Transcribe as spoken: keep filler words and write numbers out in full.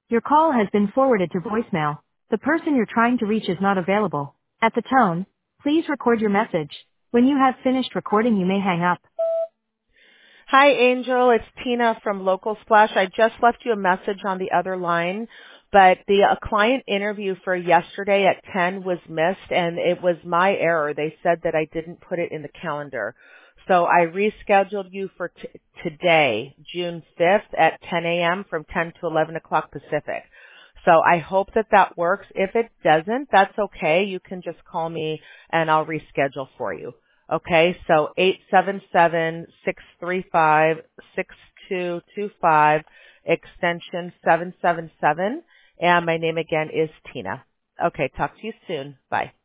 Your call has been forwarded to voicemail. The person you're trying to reach is not available. At the tone, please record your message. When you have finished recording, you may hang up. Hi, Angel. It's Tina from Local Splash. I just left you a message on the other line, but the uh, client interview for yesterday at ten was missed, and it was my error. They said that I didn't put it in the calendar. So I rescheduled you for t- today, June fifth at ten a.m. from ten to eleven o'clock Pacific. So I hope that that works. If it doesn't, that's okay. You can just call me and I'll reschedule for you. Okay, so eight seven seven, six three five, six two two five, extension seven seven seven, and my name again is Tina. Okay, talk to you soon. Bye.